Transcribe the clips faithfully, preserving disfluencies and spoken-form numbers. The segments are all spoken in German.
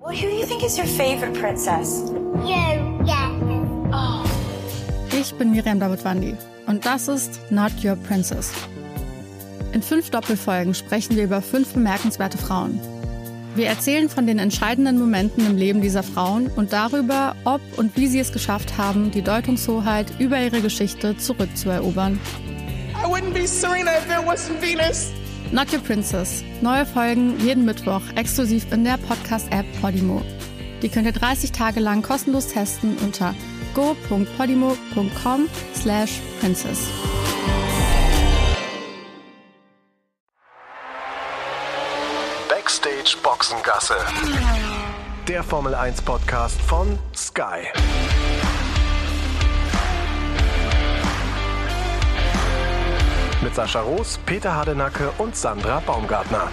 Well, who do you think is your favorite princess? You, yeah. Oh. Ich bin Miriam Davidwandi und das ist Not Your Princess. In fünf Doppelfolgen sprechen wir über fünf bemerkenswerte Frauen. Wir erzählen von den entscheidenden Momenten im Leben dieser Frauen und darüber, ob und wie sie es geschafft haben, die Deutungshoheit über ihre Geschichte zurückzuerobern. I wouldn't be Serena if there wasn't Venus. Not Your Princess. Neue Folgen jeden Mittwoch exklusiv in der Podcast-App Podimo. Die könnt ihr dreißig Tage lang kostenlos testen unter go punkt podimo punkt com slash princess. Backstage Boxengasse. Der Formel eins Podcast von Sky. Mit Sascha Roos, Peter Hardenacke und Sandra Baumgartner.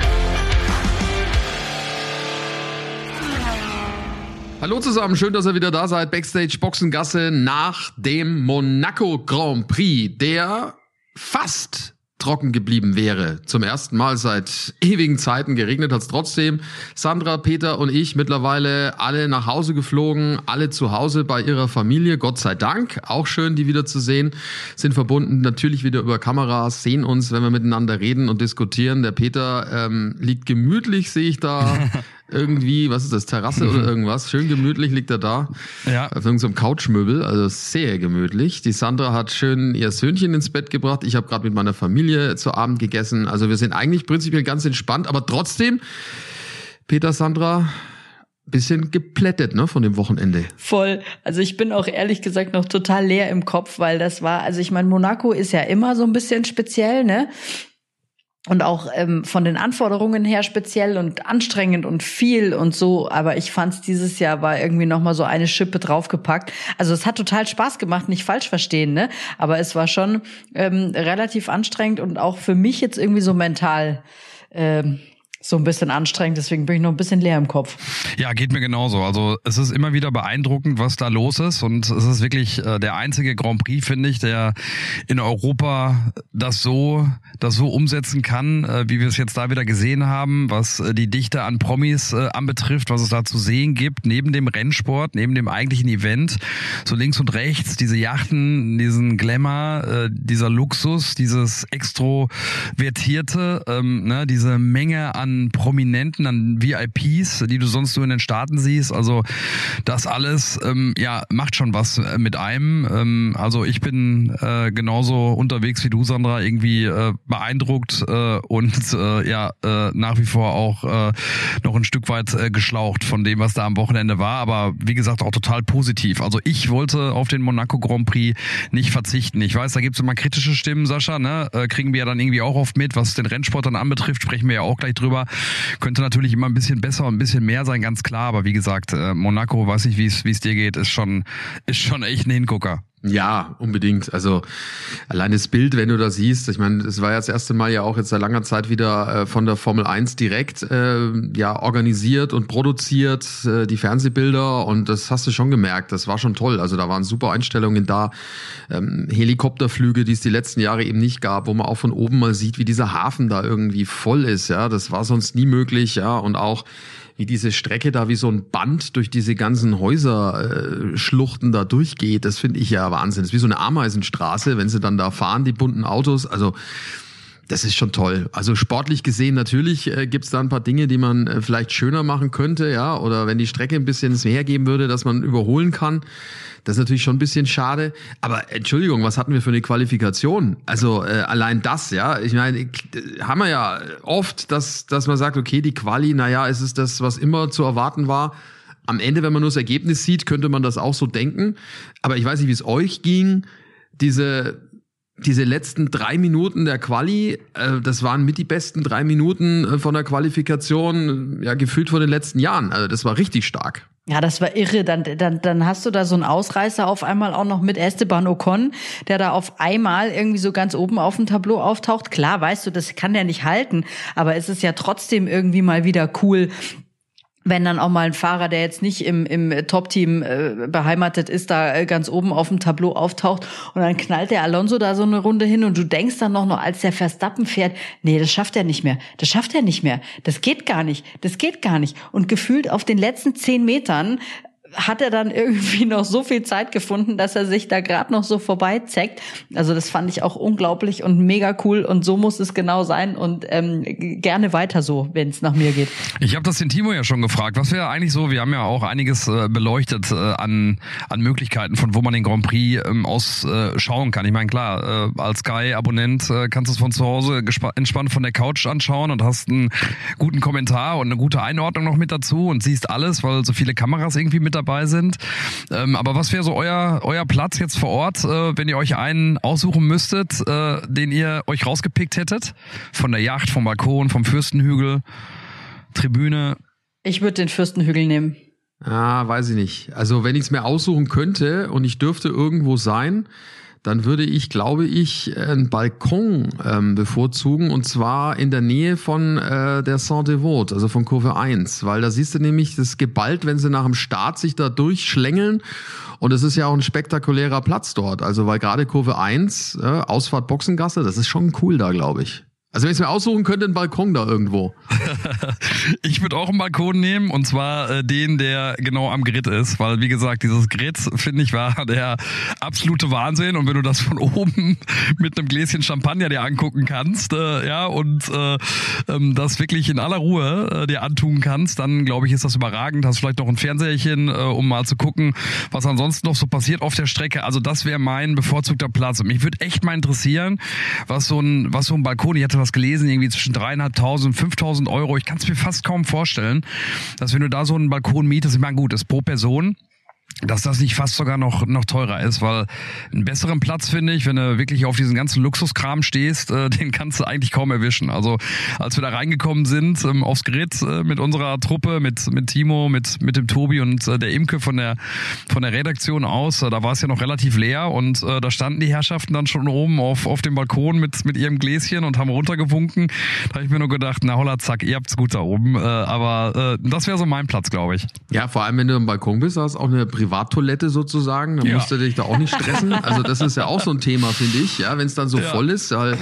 Hallo zusammen, schön, dass ihr wieder da seid. Backstage Boxengasse nach dem Monaco Grand Prix, der fast trocken geblieben wäre. Zum ersten Mal seit ewigen Zeiten. Geregnet hat es trotzdem. Sandra, Peter und ich mittlerweile alle nach Hause geflogen, alle zu Hause bei ihrer Familie, Gott sei Dank. Auch schön, die wieder zu sehen. Sind verbunden natürlich wieder über Kameras, sehen uns, wenn wir miteinander reden und diskutieren. Der Peter ähm, liegt gemütlich, sehe ich da. Irgendwie, was ist das, Terrasse oder irgendwas? Schön gemütlich liegt er da. Ja. Auf irgendeinem Couchmöbel, also sehr gemütlich. Die Sandra hat schön ihr Söhnchen ins Bett gebracht. Ich habe gerade mit meiner Familie zu Abend gegessen. Also wir sind eigentlich prinzipiell ganz entspannt, aber trotzdem, Peter, Sandra, bisschen geplättet, ne, von dem Wochenende. Voll. Also ich bin auch ehrlich gesagt noch total leer im Kopf, weil das war, also ich meine, Monaco ist ja immer so ein bisschen speziell, ne? Und auch ähm, von den Anforderungen her speziell und anstrengend und viel und so. Aber ich fand's dieses Jahr war irgendwie nochmal so eine Schippe draufgepackt. Also es hat total Spaß gemacht, nicht falsch verstehen, ne? Aber es war schon ähm, relativ anstrengend und auch für mich jetzt irgendwie so mental ähm, so ein bisschen anstrengend, deswegen bin ich noch ein bisschen leer im Kopf. Ja, geht mir genauso. Also es ist immer wieder beeindruckend, was da los ist und es ist wirklich äh, der einzige Grand Prix, finde ich, der in Europa das so das so umsetzen kann, äh, wie wir es jetzt da wieder gesehen haben, was äh, die Dichte an Promis äh, anbetrifft, was es da zu sehen gibt, neben dem Rennsport, neben dem eigentlichen Event, so links und rechts, diese Yachten, diesen Glamour, äh, dieser Luxus, dieses Extrovertierte, ähm, ne, diese Menge an Prominenten, an V I Ps, die du sonst nur in den Staaten siehst. Also das alles, ähm, ja, macht schon was mit einem. Ähm, also ich bin äh, genauso unterwegs wie du, Sandra, irgendwie äh, beeindruckt äh, und äh, ja, äh, nach wie vor auch äh, noch ein Stück weit äh, geschlaucht von dem, was da am Wochenende war. Aber wie gesagt, auch total positiv. Also ich wollte auf den Monaco Grand Prix nicht verzichten. Ich weiß, da gibt es immer kritische Stimmen, Sascha, ne? Äh, kriegen wir ja dann irgendwie auch oft mit, was den Rennsport dann anbetrifft, sprechen wir ja auch gleich drüber. Könnte natürlich immer ein bisschen besser und ein bisschen mehr sein, ganz klar. Aber wie gesagt, äh, Monaco, weiß ich, wie es wie es dir geht, ist schon ist schon echt ein Hingucker. Ja, unbedingt. Also allein das Bild, wenn du das siehst, ich meine, es war ja das erste Mal ja auch jetzt seit langer Zeit wieder äh, von der Formel eins direkt äh, ja organisiert und produziert, äh, die Fernsehbilder, und das hast du schon gemerkt, das war schon toll. Also da waren super Einstellungen da, ähm, Helikopterflüge, die es die letzten Jahre eben nicht gab, wo man auch von oben mal sieht, wie dieser Hafen da irgendwie voll ist, ja, das war sonst nie möglich, ja, und auch wie diese Strecke da wie so ein Band durch diese ganzen Häuserschluchten äh, da durchgeht, das finde ich ja Wahnsinn. Das ist wie so eine Ameisenstraße, wenn sie dann da fahren, die bunten Autos. Also das ist schon toll. Also sportlich gesehen natürlich äh, gibt's da ein paar Dinge, die man äh, vielleicht schöner machen könnte, ja, oder wenn die Strecke ein bisschen mehr geben würde, dass man überholen kann. Das ist natürlich schon ein bisschen schade. Aber Entschuldigung, was hatten wir für eine Qualifikation? Also äh, allein das, ja. Ich meine, haben wir ja oft, dass dass man sagt, okay, die Quali, naja, es ist das, was immer zu erwarten war. Am Ende, wenn man nur das Ergebnis sieht, könnte man das auch so denken. Aber ich weiß nicht, wie es euch ging. Diese diese letzten drei Minuten der Quali, äh, das waren mit die besten drei Minuten äh, von der Qualifikation, ja, gefühlt von den letzten Jahren. Also das war richtig stark. Ja, das war irre. Dann, dann, dann hast du da so einen Ausreißer auf einmal auch noch mit Esteban Ocon, der da auf einmal irgendwie so ganz oben auf dem Tableau auftaucht. Klar, weißt du, das kann der nicht halten, aber es ist ja trotzdem irgendwie mal wieder cool, wenn dann auch mal ein Fahrer, der jetzt nicht im, im Top-Team äh, beheimatet ist, da äh, ganz oben auf dem Tableau auftaucht und dann knallt der Alonso da so eine Runde hin und du denkst dann noch, noch als der Verstappen fährt, nee, das schafft er nicht mehr, das schafft er nicht mehr, das geht gar nicht, das geht gar nicht. Und gefühlt auf den letzten zehn Metern hat er dann irgendwie noch so viel Zeit gefunden, dass er sich da gerade noch so vorbeizeckt. Also das fand ich auch unglaublich und mega cool und so muss es genau sein und ähm, gerne weiter so, wenn es nach mir geht. Ich habe das den Timo ja schon gefragt. Was wäre eigentlich so, wir haben ja auch einiges äh, beleuchtet äh, an an Möglichkeiten, von wo man den Grand Prix ähm, aus äh, schauen kann. Ich meine, klar, äh, als Sky-Abonnent äh, kannst du es von zu Hause gespa- entspannt von der Couch anschauen und hast einen guten Kommentar und eine gute Einordnung noch mit dazu und siehst alles, weil so viele Kameras irgendwie mit dabei sind. Ähm, aber was wäre so euer euer Platz jetzt vor Ort, äh, wenn ihr euch einen aussuchen müsstet, äh, den ihr euch rausgepickt hättet? Von der Yacht, vom Balkon, vom Fürstenhügel, Tribüne? Ich würde den Fürstenhügel nehmen. Ah, weiß ich nicht. Also wenn ich es mir aussuchen könnte und ich dürfte irgendwo sein, dann würde ich, glaube ich, einen Balkon ähm, bevorzugen und zwar in der Nähe von äh, der Saint-Devote, also von Kurve eins, weil da siehst du nämlich das geballt, wenn sie nach dem Start sich da durchschlängeln und es ist ja auch ein spektakulärer Platz dort, also weil gerade Kurve eins, äh, Ausfahrt Boxengasse, das ist schon cool da, glaube ich. Also wenn ich es mir aussuchen könnte, einen Balkon da irgendwo. Ich würde auch einen Balkon nehmen und zwar äh, den, der genau am Grid ist, weil wie gesagt, dieses Grid, finde ich, war der absolute Wahnsinn und wenn du das von oben mit einem Gläschen Champagner dir angucken kannst, äh, ja, und äh, ähm, das wirklich in aller Ruhe äh, dir antun kannst, dann glaube ich, ist das überragend. Hast vielleicht noch ein Fernseherchen, äh, um mal zu gucken, was ansonsten noch so passiert auf der Strecke. Also das wäre mein bevorzugter Platz und mich würde echt mal interessieren, was so ein, was so ein Balkon, ich hatte was gelesen, irgendwie zwischen dreieinhalbtausend und fünftausend Euro. Ich kann es mir fast kaum vorstellen, dass wenn du da so einen Balkon mietest, ich meine, gut, ist pro Person, dass das nicht fast sogar noch noch teurer ist, weil einen besseren Platz, finde ich, wenn du wirklich auf diesen ganzen Luxuskram stehst, äh, den kannst du eigentlich kaum erwischen. Also als wir da reingekommen sind ähm, aufs Grid äh, mit unserer Truppe, mit mit Timo, mit mit dem Tobi und äh, der Imke von der von der Redaktion aus, äh, da war es ja noch relativ leer und äh, da standen die Herrschaften dann schon oben auf auf dem Balkon mit mit ihrem Gläschen und haben runtergewunken. Da habe ich mir nur gedacht, na holla zack, ihr habt's gut da oben. Äh, aber äh, das wäre so mein Platz, glaube ich. Ja, vor allem wenn du am Balkon bist, hast du auch eine Privattoilette sozusagen, dann ja. musst du dich da auch nicht stressen. Also das ist ja auch so ein Thema, finde ich, ja, wenn es dann so ja. voll ist, halt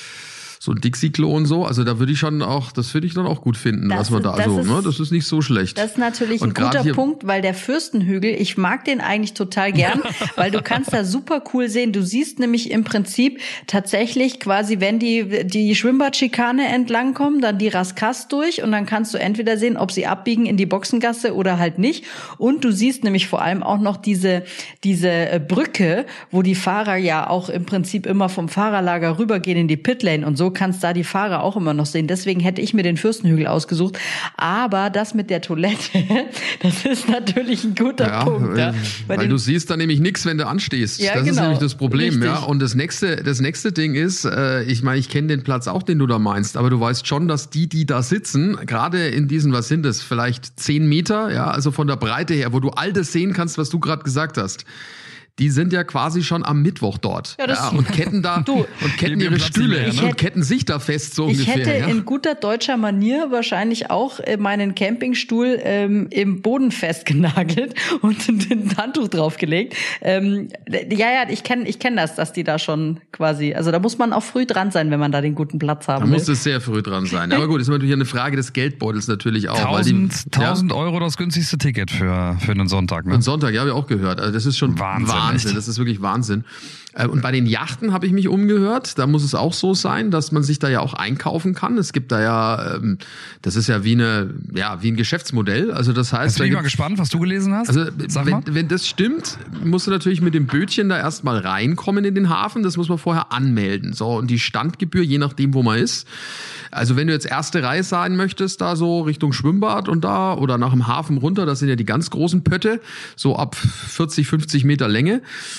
so ein Dixie-Klo und so, also da würde ich schon auch, das würde ich dann auch gut finden, das was man ist, da, also, ist, ne, das ist nicht so schlecht. Das ist natürlich und ein guter hier, Punkt, weil der Fürstenhügel, ich mag den eigentlich total gern, weil du kannst da super cool sehen, du siehst nämlich im Prinzip tatsächlich quasi, wenn die die Schwimmbadschikane entlangkommen, dann die Raskas durch und dann kannst du entweder sehen, ob sie abbiegen in die Boxengasse oder halt nicht und du siehst nämlich vor allem auch noch diese diese Brücke, wo die Fahrer ja auch im Prinzip immer vom Fahrerlager rübergehen in die Pitlane und so kannst da die Fahrer auch immer noch sehen. Deswegen hätte ich mir den Fürstenhügel ausgesucht. Aber das mit der Toilette, das ist natürlich ein guter ja, Punkt. Ja. Weil, weil du siehst da nämlich nichts, wenn du anstehst. Ja, das genau. ist nämlich das Problem. Richtig. Ja. Und das nächste, das nächste Ding ist, äh, ich meine, ich kenne den Platz auch, den du da meinst, aber du weißt schon, dass die, die da sitzen, gerade in diesen, was sind das, vielleicht zehn Meter, ja, also von der Breite her, wo du all das sehen kannst, was du gerade gesagt hast. Die sind ja quasi schon am Mittwoch dort. Ja, das ja, und ketten da du, und ketten ihre Stühle mehr, ne? und ketten sich da fest so ich ungefähr. Ich hätte ja? in guter deutscher Manier wahrscheinlich auch meinen Campingstuhl ähm, im Boden festgenagelt und ein Handtuch draufgelegt. Ähm, ja, ja, ich kenne ich kenn das, dass die da schon quasi, also da muss man auch früh dran sein, wenn man da den guten Platz haben da will. Da muss es sehr früh dran sein. Aber gut, ist natürlich eine Frage des Geldbeutels natürlich auch. tausend, weil die, tausend ja? Euro das günstigste Ticket für, für einen Sonntag. Ne? Einen Sonntag, ja, habe ich auch gehört. Also das ist schon Wahnsinn. Wahnsinn. Das ist wirklich Wahnsinn. Und bei den Yachten habe ich mich umgehört. Da muss es auch so sein, dass man sich da ja auch einkaufen kann. Es gibt da ja, das ist ja wie eine, ja, wie ein Geschäftsmodell. Also das heißt, jetzt bin ich mal gespannt, was du gelesen hast. Also wenn, wenn das stimmt, musst du natürlich mit dem Bötchen da erstmal reinkommen in den Hafen. Das muss man vorher anmelden. So, und die Standgebühr, je nachdem, wo man ist. Also wenn du jetzt erste Reihe sein möchtest, da so Richtung Schwimmbad und da oder nach dem Hafen runter, das sind ja die ganz großen Pötte, so ab vierzig, fünfzig Meter Länge.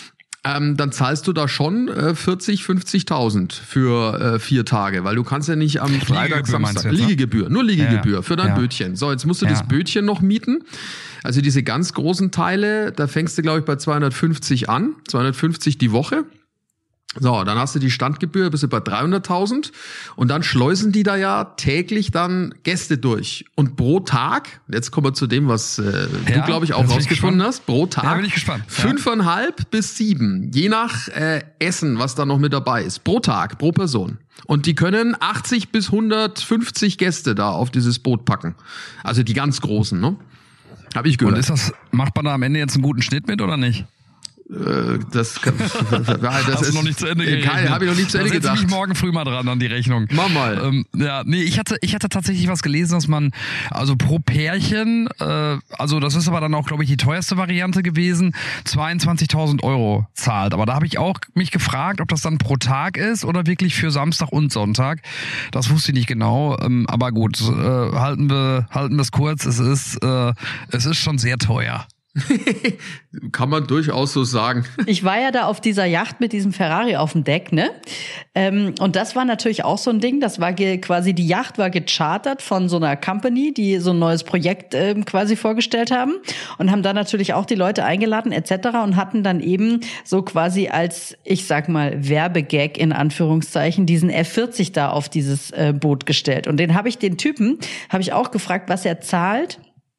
Ähm, dann zahlst du da schon äh, vierzig, fünfzigtausend für äh, vier Tage, weil du kannst ja nicht am Freitag, Samstag, jetzt, Liegegebühr, nur Liegegebühr ja, für dein ja. Bötchen. So, jetzt musst du ja. das Bötchen noch mieten. Also diese ganz großen Teile, da fängst du, glaube ich, bei zweihundertfünfzig an, zweihundertfünfzig die Woche. So, dann hast du die Standgebühr, bist du bei dreihunderttausend und dann schleusen die da ja täglich dann Gäste durch. Und pro Tag, jetzt kommen wir zu dem, was äh, ja, du, glaube ich, auch rausgefunden hast, pro Tag ja, bin ich gespannt. fünfeinhalb ja. bis sieben, je nach äh, Essen, was da noch mit dabei ist, pro Tag, pro Person. Und die können achtzig bis hundertfünfzig Gäste da auf dieses Boot packen. Also die ganz großen, ne? Hab ich gehört. Und ist das, macht man da am Ende jetzt einen guten Schnitt mit oder nicht? Das, das, das Hast ist du noch nicht zu Ende gerechnet? Habe ich noch nicht zu Ende da gedacht. Ich mich morgen früh mal dran an die Rechnung. Mach mal. Ähm, ja, nee, ich hatte, ich hatte tatsächlich was gelesen, dass man, also pro Pärchen, äh, also das ist aber dann auch, glaube ich, die teuerste Variante gewesen, zweiundzwanzigtausend Euro zahlt. Aber da habe ich auch mich gefragt, ob das dann pro Tag ist oder wirklich für Samstag und Sonntag. Das wusste ich nicht genau. Ähm, aber gut, äh, halten wir, halten wir es kurz. Es ist, äh, es ist schon sehr teuer. Kann man durchaus so sagen. Ich war ja da auf dieser Yacht mit diesem Ferrari auf dem Deck, ne? Ähm, und das war natürlich auch so ein Ding. Das war ge- quasi, die Yacht war gechartert von so einer Company, die so ein neues Projekt ähm, quasi vorgestellt haben und haben da natürlich auch die Leute eingeladen et cetera und hatten dann eben so quasi als, ich sag mal, Werbegag in Anführungszeichen diesen F vierzig da auf dieses äh, Boot gestellt. Und den habe ich, den Typen, habe ich auch gefragt, was er zahlt.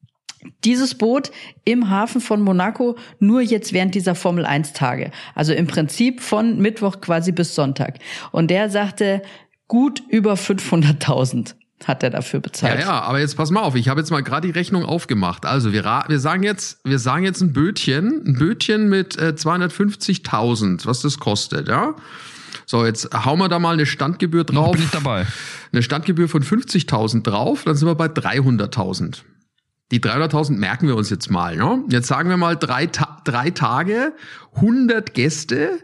Dieses Boot im Hafen von Monaco nur jetzt während dieser Formel eins Tage. Also im Prinzip von Mittwoch quasi bis Sonntag. Und der sagte, gut über fünfhunderttausend hat er dafür bezahlt. Ja, ja, aber jetzt pass mal auf, ich habe jetzt mal gerade die Rechnung aufgemacht. Also wir wir sagen jetzt, wir sagen jetzt ein Bötchen, ein Bötchen mit äh, zweihundertfünfzigtausend, was das kostet, ja? So, jetzt hauen wir da mal eine Standgebühr drauf. Noch bin ich dabei. Eine Standgebühr von fünfzigtausend drauf, dann sind wir bei dreihunderttausend. Die dreihunderttausend merken wir uns jetzt mal. Ne? Jetzt sagen wir mal drei, Ta- drei Tage, hundert Gäste.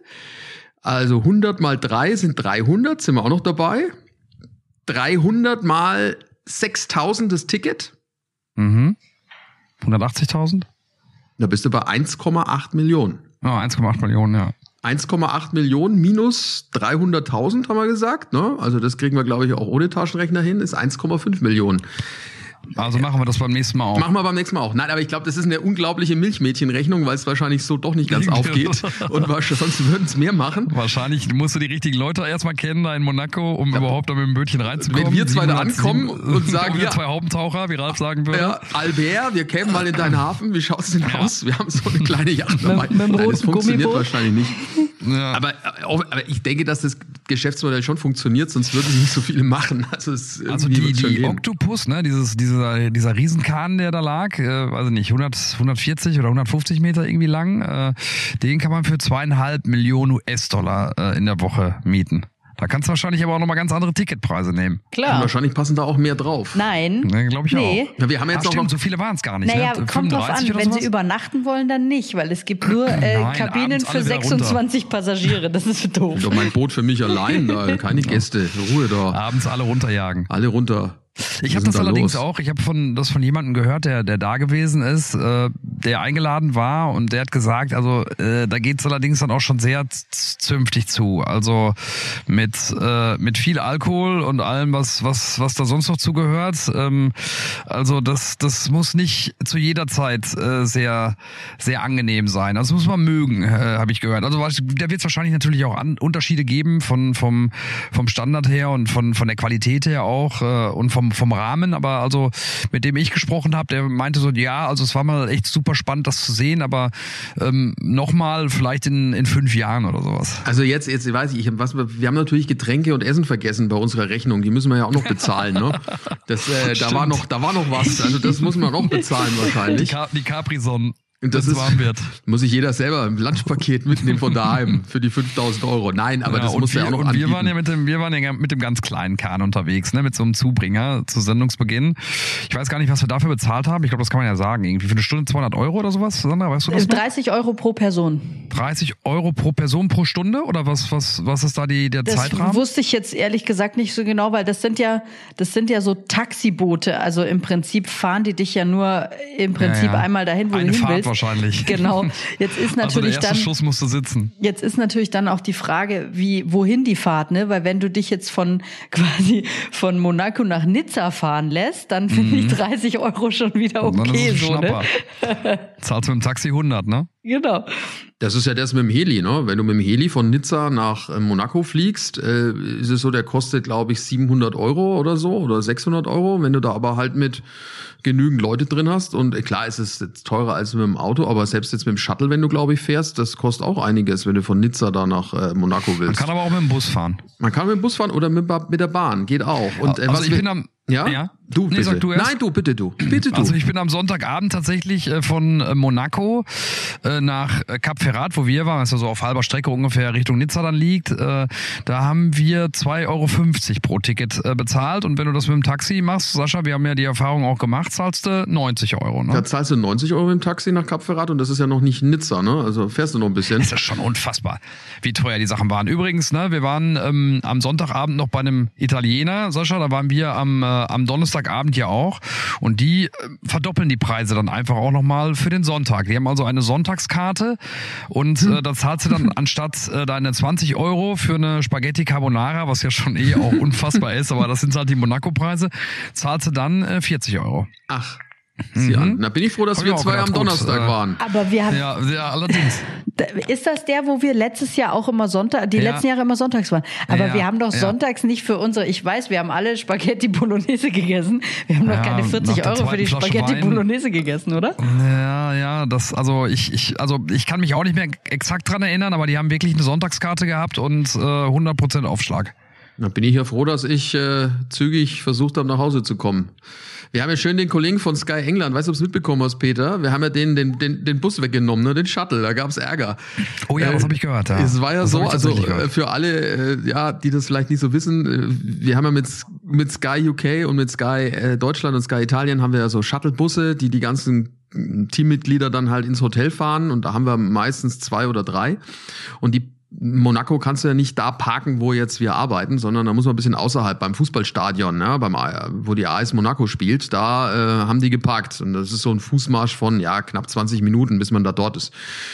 Also hundert mal drei sind dreihundert, sind wir auch noch dabei. dreihundert mal sechstausend das Ticket. Mhm. hundertachtzigtausend? Da bist du bei eins Komma acht Millionen. Ja, eins Komma acht Millionen, ja. eins Komma acht Millionen minus dreihunderttausend haben wir gesagt. Ne? Also das kriegen wir, glaube ich, auch ohne Taschenrechner hin, ist eins Komma fünf Millionen. Also machen wir das beim nächsten Mal auch. Machen wir beim nächsten Mal auch. Nein, aber ich glaube, das ist eine unglaubliche Milchmädchenrechnung, weil es wahrscheinlich so doch nicht ganz aufgeht. Und sonst würden es mehr machen. Wahrscheinlich musst du die richtigen Leute erstmal kennen da in Monaco, um ja. überhaupt da mit dem Bötchen reinzukommen. Wenn wir zwei da ankommen und sagen, wir ja, zwei Haupentaucher, wie Ralf sagen würde. Ja, Albert, wir kämen mal in deinen Hafen. Wie schaut's denn ja. aus? Wir haben so eine kleine Yacht dabei. Mit, mit dem Nein, das funktioniert Gummiboot. wahrscheinlich nicht. Ja. Aber, aber ich denke, dass das Geschäftsmodell schon funktioniert, sonst würden sie nicht so viele machen. Also, es also die, die Octopus, ne, dieses, dieser, dieser Riesenkahn, der da lag, äh, weiß ich nicht, hundert, hundertvierzig oder hundertfünfzig Meter irgendwie lang, äh, den kann man für zweieinhalb Millionen U S-Dollar äh, in der Woche mieten. Da kannst du wahrscheinlich aber auch nochmal ganz andere Ticketpreise nehmen. Klar. Und wahrscheinlich passen da auch mehr drauf. Nein. Ne, glaube ich nee. auch. Ja, wir haben jetzt Ach, auch stimmt, noch so viele waren es gar nicht. Naja, Ne? kommt drauf an, wenn sowas? sie übernachten wollen, dann nicht, weil es gibt nur äh, Nein, Kabinen abends für alle wieder sechsundzwanzig runter. Passagiere. Das ist doof. Doch mein Boot für mich allein, da keine Gäste, Ruhe da. Abends alle runterjagen. Alle runter. Ich habe das da allerdings los? auch, ich habe von das von jemandem gehört, der der da gewesen ist, äh, der eingeladen war und der hat gesagt, also äh, da geht's allerdings dann auch schon sehr zünftig zu, also mit äh, mit viel Alkohol und allem, was was was da sonst noch zugehört. Ähm, also das das muss nicht zu jeder Zeit äh, sehr sehr angenehm sein. Das muss man mögen, äh, habe ich gehört. Also da wird es wahrscheinlich natürlich auch an, Unterschiede geben von vom vom Standard her und von von der Qualität her auch äh, und vom vom Rahmen, aber also mit dem ich gesprochen habe, der meinte so, ja, also es war mal echt super spannend, das zu sehen, aber ähm, nochmal vielleicht in in fünf Jahren oder sowas. Also jetzt, jetzt weiß ich, was, wir haben natürlich Getränke und Essen vergessen bei unserer Rechnung, die müssen wir ja auch noch bezahlen, ne? Das, äh, da war noch, da war noch was, also das muss man noch bezahlen wahrscheinlich. Die, Ka- die Capri-Sonne. Und das ist, warm wird. Muss sich jeder selber im Lunchpaket mitnehmen von daheim für die fünftausend Euro. Nein, aber ja, das muss ja auch noch und anbieten. Wir waren ja mit dem, wir waren ja mit dem ganz kleinen Kahn unterwegs, ne, mit so einem Zubringer zu Sendungsbeginn. Ich weiß gar nicht, was wir dafür bezahlt haben. Ich glaube, das kann man ja sagen. Irgendwie für eine Stunde zweihundert Euro oder sowas. Sandra, weißt du das? dreißig Euro pro Person. dreißig Euro pro Person pro Stunde? Oder was, was, was ist da die, der das Zeitrahmen? Das wusste ich jetzt ehrlich gesagt nicht so genau, weil das sind ja, das sind ja so Taxiboote. Also im Prinzip fahren die dich ja nur im Prinzip ja, ja. einmal dahin, wo Eine du hin Fahrt willst. Wahrscheinlich. Genau. Jetzt ist natürlich also der erste dann, Schuss musste sitzen. Jetzt ist natürlich dann auch die Frage, wie, wohin die Fahrt, ne? Weil wenn du dich jetzt von, quasi von Monaco nach Nizza fahren lässt, dann finde mhm. ich dreißig Euro schon wieder okay, dann ist es so, Schnapper. ne? Zahlst du mit dem Taxi hundert, ne? Genau. Das ist ja das mit dem Heli, ne? Wenn du mit dem Heli von Nizza nach äh, Monaco fliegst, äh, ist es so, der kostet, glaube ich, siebenhundert Euro oder so oder sechshundert Euro. Wenn du da aber halt mit genügend Leute drin hast und äh, klar ist es jetzt teurer als mit dem Auto, aber selbst jetzt mit dem Shuttle, wenn du, glaube ich, fährst, das kostet auch einiges, wenn du von Nizza da nach äh, Monaco willst. Man kann aber auch mit dem Bus fahren. Man kann mit dem Bus fahren oder mit, mit der Bahn, geht auch. Und, äh, also was ich wir, bin am... Ja? ja? Du, nee, bitte. sag du erst. Nein, du, bitte du. Bitte du. Also ich bin am Sonntagabend tatsächlich äh, von äh, Monaco äh, nach äh, Cap Ferrat, wo wir waren, was ja so auf halber Strecke ungefähr Richtung Nizza dann liegt. Äh, da haben wir zwei Euro fünfzig pro Ticket äh, bezahlt. Und wenn du das mit dem Taxi machst, Sascha, wir haben ja die Erfahrung auch gemacht, zahlst du neunzig Euro. Ne? Da zahlst du neunzig Euro im Taxi nach Cap Ferrat und das ist ja noch nicht Nizza, ne? Also fährst du noch ein bisschen. Das ist schon unfassbar, wie teuer die Sachen waren. Übrigens, ne, wir waren ähm, am Sonntagabend noch bei einem Italiener, Sascha, da waren wir am, äh, am Donnerstagabend ja auch. Und die äh, verdoppeln die Preise dann einfach auch nochmal für den Sonntag. Die haben also eine Sonntagskarte und äh, da zahlst du dann anstatt äh, deine zwanzig Euro für eine Spaghetti Carbonara, was ja schon eh auch unfassbar ist, aber das sind halt die Monaco-Preise, zahlst du dann äh, vierzig Euro. Ach. Sie an. Da bin ich froh, dass Hab wir ich auch zwei gedacht, am gut, Donnerstag äh, waren. Aber wir haben, Ja, ja, allerdings. ist das der, wo wir letztes Jahr auch immer Sonntag, die Ja. letzten Jahre immer sonntags waren? Aber Ja, wir haben doch ja. sonntags nicht für unsere, ich weiß, wir haben alle Spaghetti Bolognese gegessen. Wir haben Ja, doch keine nach vierzig der Euro für die zweiten Flasche Spaghetti Wein. Bolognese gegessen, oder? Ja, ja, das, also ich, ich, also ich kann mich auch nicht mehr exakt dran erinnern, aber die haben wirklich eine Sonntagskarte gehabt und äh, hundert Prozent Aufschlag. Da bin ich ja froh, dass ich äh, zügig versucht habe, nach Hause zu kommen. Wir haben ja schön den Kollegen von Sky England, weißt du, ob du es mitbekommen hast, Peter? Wir haben ja den, den, den, den Bus weggenommen, ne? Den Shuttle, da gab's Ärger. Oh ja, Äh, das habe ich gehört. Ja. Es war ja Das so, hab ich also tatsächlich äh, gehört. für alle, äh, ja, die das vielleicht nicht so wissen, äh, wir haben ja mit, mit Sky U K und mit Sky äh, Deutschland und Sky Italien haben wir ja so Shuttle-Busse, die die ganzen Teammitglieder dann halt ins Hotel fahren und da haben wir meistens zwei oder drei und die Monaco kannst du ja nicht da parken, wo jetzt wir arbeiten, sondern da muss man ein bisschen außerhalb beim Fußballstadion, ne, beim wo die A S Monaco spielt, da äh, haben die geparkt und das ist so ein Fußmarsch von ja knapp zwanzig Minuten, bis man da dort ist.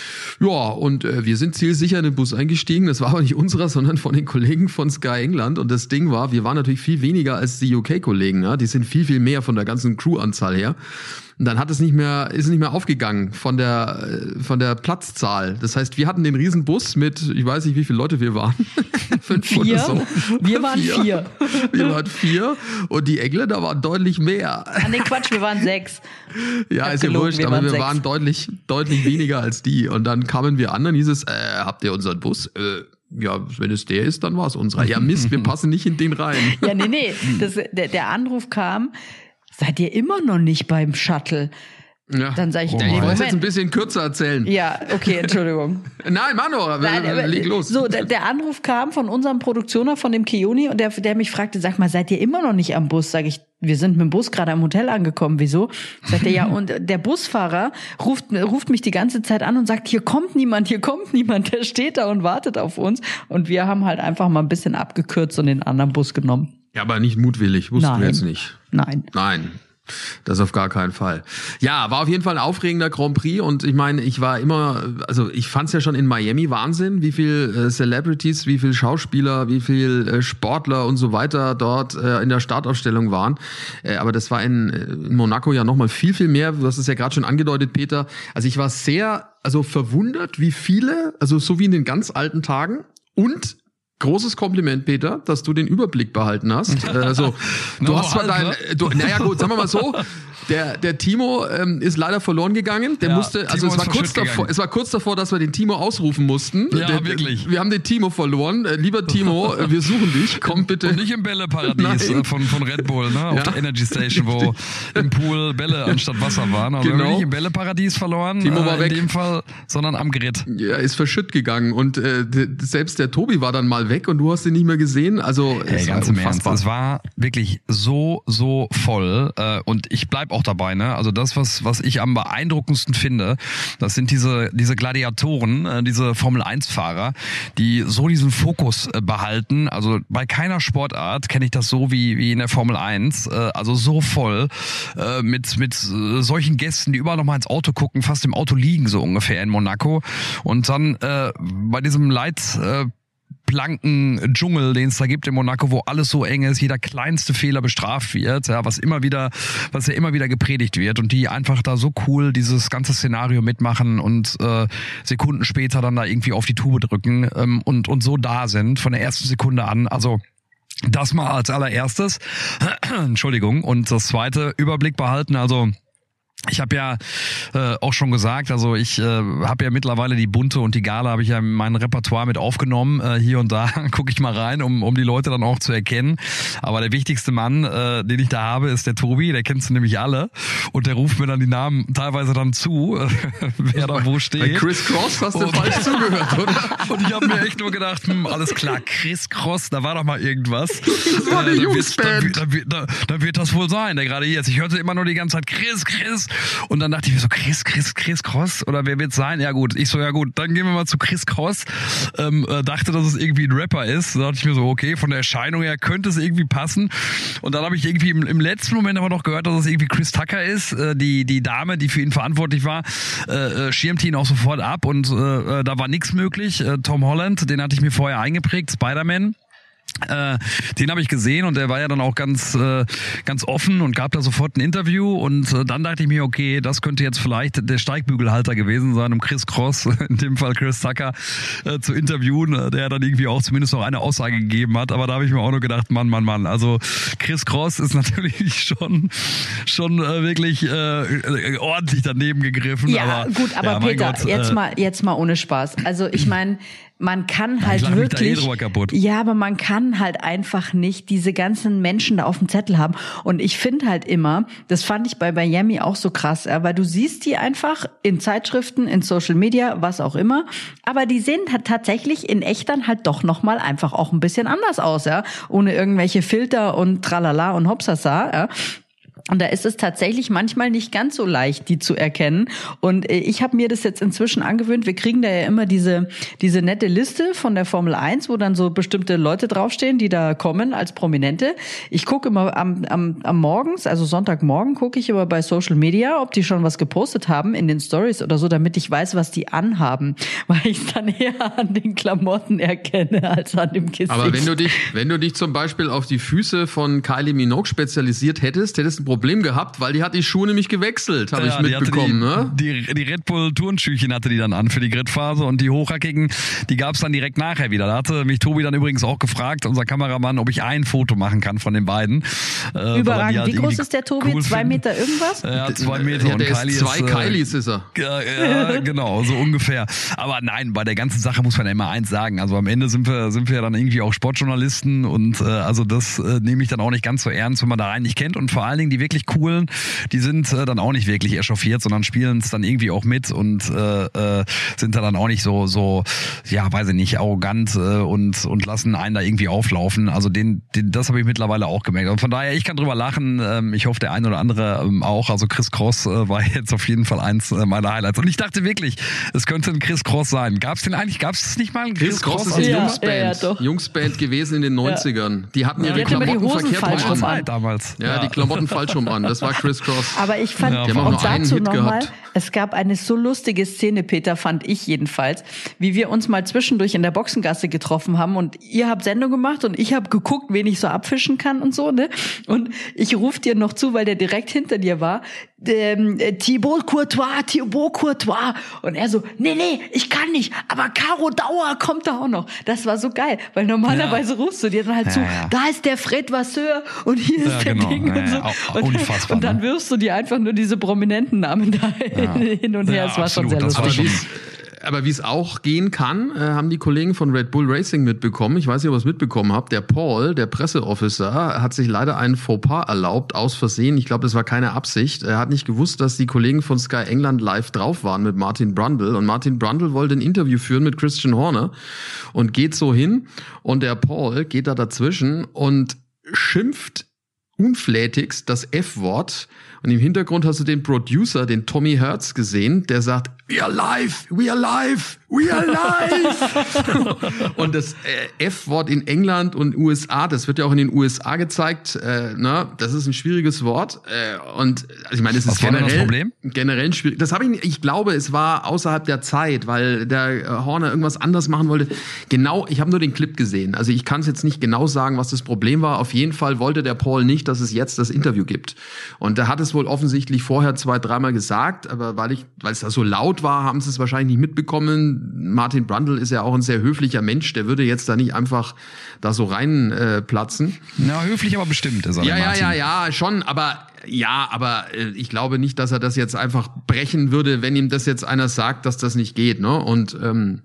Ja, und äh, wir sind zielsicher in den Bus eingestiegen. Das war aber nicht unserer, sondern von den Kollegen von Sky England. Und das Ding war, wir waren natürlich viel weniger als die U K-Kollegen. Ja? Die sind viel, viel mehr von der ganzen Crew-Anzahl her. Und dann hat es nicht mehr, ist nicht mehr aufgegangen von der, von der Platzzahl. Das heißt, wir hatten den riesen Bus mit, ich weiß nicht, wie viele Leute wir waren. Fünf Vier? oder so. Wir waren vier. Wir waren vier. Und die Engländer waren deutlich mehr. Ah, nee, Quatsch, wir waren sechs. Ja, hab ist ja gelogen, wurscht, wir aber waren wir sechs. waren deutlich, deutlich weniger als die. Und dann kamen wir an, dann hieß es, äh, habt ihr unseren Bus? Äh, ja, wenn es der ist, dann war es unserer. Ja, Mist, wir passen nicht in den rein. Ja, nee, nee. Das, der, der Anruf kam, seid ihr immer noch nicht beim Shuttle? Ja. Dann sag ich, ja, nee, ich wollte Moment. jetzt ein bisschen kürzer erzählen. Ja, okay, Entschuldigung. Nein, Mano, Nein, aber, leg los. So, der, der Anruf kam von unserem Produktioner, von dem Kioni, und der, der mich fragte, sag mal, seid ihr immer noch nicht am Bus? Sag ich, wir sind mit dem Bus gerade am Hotel angekommen. Wieso? Sagt er, ja, und der Busfahrer ruft, ruft mich die ganze Zeit an und sagt, hier kommt niemand, hier kommt niemand, der steht da und wartet auf uns. Und wir haben halt einfach mal ein bisschen abgekürzt und den anderen Bus genommen. Ja, aber nicht mutwillig, wussten Nein. wir jetzt nicht. Nein. Nein. Das auf gar keinen Fall. Ja, war auf jeden Fall ein aufregender Grand Prix und ich meine, ich war immer, also ich fand's ja schon in Miami Wahnsinn, wie viel äh, Celebrities, wie viel Schauspieler, wie viel äh, Sportler und so weiter dort äh, in der Startaufstellung waren. Äh, aber das war in, in Monaco ja nochmal viel, viel mehr. Du hast es ja gerade schon angedeutet, Peter. Also ich war sehr, also verwundert, wie viele, also so wie in den ganz alten Tagen und großes Kompliment, Peter, dass du den Überblick behalten hast. Also, du Nur hast zwar dein, halb, du, naja gut, sagen wir mal so, der, der Timo ähm, ist leider verloren gegangen. Der Ja, musste, also Timo es war ist kurz verschütt davor, gegangen. es war kurz davor, dass wir den Timo ausrufen mussten. Ja, der, wirklich. Wir haben den Timo verloren. Äh, lieber Timo, äh, wir suchen dich. Komm bitte. Und nicht im Bälleparadies Nein. äh, von, von Red Bull, ne? Auf Ja. der Energy Station, wo im Pool Bälle anstatt Wasser waren. Also wir Genau. haben nicht im Bälleparadies verloren, Timo war äh, weg. in dem Fall, sondern am Grid. Ja, ist verschütt gegangen und äh, d- selbst der Tobi war dann mal weg und du hast ihn nicht mehr gesehen. Also Hey, es war ganz im Ernst, unfassbar. es war wirklich so, so voll äh, und ich bleib auch dabei, ne? Also das, was was ich am beeindruckendsten finde, das sind diese diese Gladiatoren, äh, diese Formel eins Fahrer, die so diesen Fokus äh, behalten. Also bei keiner Sportart kenne ich das so wie wie in der Formel eins, äh, also so voll äh, mit mit äh, solchen Gästen, die überall noch mal ins Auto gucken, fast im Auto liegen so ungefähr in Monaco und dann äh, bei diesem Leit äh, blanken Dschungel, den es da gibt in Monaco, wo alles so eng ist, jeder kleinste Fehler bestraft wird, ja, was immer wieder, was ja immer wieder gepredigt wird und die einfach da so cool dieses ganze Szenario mitmachen und äh, Sekunden später dann da irgendwie auf die Tube drücken ähm, und und so da sind von der ersten Sekunde an. Also das mal als allererstes. Entschuldigung. Und das zweite, Überblick behalten, also ich habe ja äh, auch schon gesagt, also ich äh, habe ja mittlerweile die Bunte und die Gala habe ich ja in mein Repertoire mit aufgenommen. Äh, hier und da gucke ich mal rein, um um die Leute dann auch zu erkennen. Aber der wichtigste Mann, äh, den ich da habe, ist der Tobi. Der kennst du nämlich alle. Und der ruft mir dann die Namen teilweise dann zu, wer da wo steht. Bei Chris Cross hast du falsch zugehört, oder? Und ich habe mir echt nur gedacht, hm, alles klar, Chris Cross, da war doch mal irgendwas. Das war eine äh, Jungsband. Da, da, da, da wird das wohl sein, der gerade hier ist. Ich hörte immer nur die ganze Zeit Chris, Chris. Und dann dachte ich mir so, Chris, Chris, Chris Cross? Oder wer wird's sein? Ja gut, ich so, ja gut, dann gehen wir mal zu Chris Cross. Ähm, äh, dachte, dass es irgendwie ein Rapper ist. Da dachte ich mir so, okay, von der Erscheinung her könnte es irgendwie passen. Und dann habe ich irgendwie im, im letzten Moment aber noch gehört, dass es irgendwie Chris Tucker ist. Äh, die die Dame, die für ihn verantwortlich war, äh, schirmte ihn auch sofort ab. Und äh, da war nichts möglich. Äh, Tom Holland, den hatte ich mir vorher eingeprägt, Spider-Man. Äh, den habe ich gesehen und der war ja dann auch ganz äh, ganz offen und gab da sofort ein Interview und äh, dann dachte ich mir, okay, das könnte jetzt vielleicht der Steigbügelhalter gewesen sein, um Chris Cross, in dem Fall Chris Tucker, äh, zu interviewen, äh, der dann irgendwie auch zumindest noch eine Aussage gegeben hat, aber da habe ich mir auch nur gedacht, Mann, Mann, Mann, also Chris Cross ist natürlich schon schon äh, wirklich äh, ordentlich daneben gegriffen. Ja, aber, gut, aber ja, mein Peter, Gott, jetzt äh, mal jetzt mal ohne Spaß. Also ich meine, man kann halt ich lach mich da eh wirklich, drüber kaputt. ja, aber man kann halt einfach nicht diese ganzen Menschen da auf dem Zettel haben. Und ich finde halt immer, das fand ich bei Miami auch so krass, weil du siehst die einfach in Zeitschriften, in Social Media, was auch immer, aber die sehen halt tatsächlich in echt dann halt doch nochmal einfach auch ein bisschen anders aus, ja, ohne irgendwelche Filter und Tralala und Hopsasa, ja. Und da ist es tatsächlich manchmal nicht ganz so leicht, die zu erkennen. Und ich habe mir das jetzt inzwischen angewöhnt. Wir kriegen da ja immer diese diese nette Liste von der Formel eins, wo dann so bestimmte Leute draufstehen, die da kommen als Prominente. Ich gucke immer am, am, am Morgens, also Sonntagmorgen, gucke ich immer bei Social Media, ob die schon was gepostet haben in den Stories oder so, damit ich weiß, was die anhaben. Weil ich es dann eher an den Klamotten erkenne als an dem Gesicht. Aber wenn du dich, wenn du dich zum Beispiel auf die Füße von Kylie Minogue spezialisiert hättest, hättest du ein Problem gehabt, weil die hat die Schuhe nämlich gewechselt, habe ja, ich mitbekommen. Die, ne? die, die Red Bull Turnschüchen hatte die dann an für die Gridphase und die hochhackigen, die gab's dann direkt nachher wieder. Da hatte mich Tobi dann übrigens auch gefragt, unser Kameramann, ob ich ein Foto machen kann von den beiden. Äh, Überragend. Halt Wie groß ist der Tobi? Cool zwei finden. Meter irgendwas? Ja, zwei Meter. Ja, und der Kylie ist zwei ist, äh, Kylies ist er. Ja, ja, genau, so ungefähr. Aber nein, bei der ganzen Sache muss man ja immer eins sagen. Also am Ende sind wir sind wir ja dann irgendwie auch Sportjournalisten und äh, also das äh, nehme ich dann auch nicht ganz so ernst, wenn man da einen nicht kennt. Und vor allen Dingen die wirklich coolen, die sind äh, dann auch nicht wirklich echauffiert, sondern spielen es dann irgendwie auch mit und äh, äh, sind da dann auch nicht so so ja, weiß ich nicht, arrogant äh, und und lassen einen da irgendwie auflaufen. Also den, den das habe ich mittlerweile auch gemerkt. Und von daher, ich kann drüber lachen. Ähm, ich hoffe, der ein oder andere ähm, auch. Also Chris Cross äh, war jetzt auf jeden Fall eins äh, meiner Highlights. Und ich dachte wirklich, es könnte ein Chris Cross sein. Gab es den eigentlich? Gab es nicht mal einen Chris, Chris, Cross Cross? ist eine Ja, Jungsband, ja, ja, doch. Jungsband gewesen in den neunzigern. Die hatten ihre Die hatten immer die Klamotten Hosen verkehrt falsch rum rum an. an. Damals. Ja, die Klamotten falsch rum an. Das war Chris Cross. Aber ich fand, Ja, die haben auch und nur einen dazu Hit nochmal, gehabt. es gab eine so lustige Szene, Peter, fand ich jedenfalls, wie wir uns mal zwischendurch in der Boxengasse getroffen haben und ihr habt Sendung gemacht und ich habe geguckt, wen ich so abfischen kann und so, ne? Und ich ruf dir noch zu, weil der direkt hinter dir war, ähm, äh, Thibaut Courtois, Thibaut Courtois. Und er so, nee, nee, ich kann nicht, aber Caro Dauer kommt da auch noch. Das war so geil, weil normalerweise ja. rufst du dir dann halt Ja, zu, ja. da ist der Fred Vasseur und hier ist Ja, der genau. Ding Ja, und so. ja, auch- und, unfassbar, und dann ne? wirfst du dir einfach nur diese prominenten Namen da hin und her. Ja, Es war absolut, schon sehr das war lustig. schon- Aber wie es auch gehen kann, äh, haben die Kollegen von Red Bull Racing mitbekommen. Ich weiß nicht, ob ihr es mitbekommen habt. Der Paul, der Presseofficer, hat sich leider einen Fauxpas erlaubt, aus Versehen. Ich glaube, das war keine Absicht. Er hat nicht gewusst, dass die Kollegen von Sky England live drauf waren mit Martin Brundle. Und Martin Brundle wollte ein Interview führen mit Christian Horner und geht so hin. Und der Paul geht da dazwischen und schimpft unflätigst das F-Wort. Und im Hintergrund hast du den Producer, den Tommy Hertz, gesehen, der sagt, we are live, we are live, we are live. Und das äh, F-Wort in England und U S A, das wird ja auch in den U S A gezeigt, äh, na, das ist ein schwieriges Wort. Äh, und also ich meine, es ist generell, das Problem? generell schwierig. Das habe ich, ich glaube, es war außerhalb der Zeit, weil der Horner irgendwas anders machen wollte. Genau, ich habe nur den Clip gesehen. Also ich kann es jetzt nicht genau sagen, was das Problem war. Auf jeden Fall wollte der Paul nicht, dass es jetzt das Interview gibt. Und er hat es wohl offensichtlich vorher zwei, dreimal gesagt, aber weil ich, weil es da so laut war, haben sie es wahrscheinlich nicht mitbekommen. Martin Brundle ist ja auch ein sehr höflicher Mensch, der würde jetzt da nicht einfach da so rein äh, platzen. Na, höflich aber bestimmt ist er. Ja, ja, Martin. ja, ja, schon, aber ja, aber äh, ich glaube nicht, dass er das jetzt einfach brechen würde, wenn ihm das jetzt einer sagt, dass das nicht geht, ne? Und ähm,